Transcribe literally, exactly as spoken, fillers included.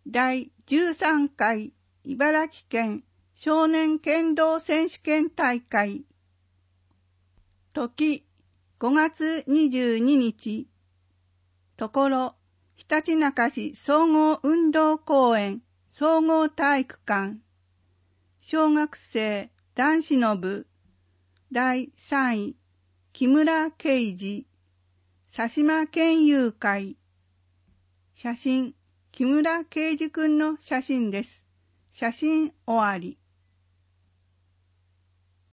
だいじゅうさんかい茨城県少年剣道選手権大会。時ごがつにじゅうににち。ところ、ひたちなか市総合運動公園総合体育館。小学生男子の部だいさんい木村圭司佐島県友会。写真木村圭司くんの写真です。写真終わり。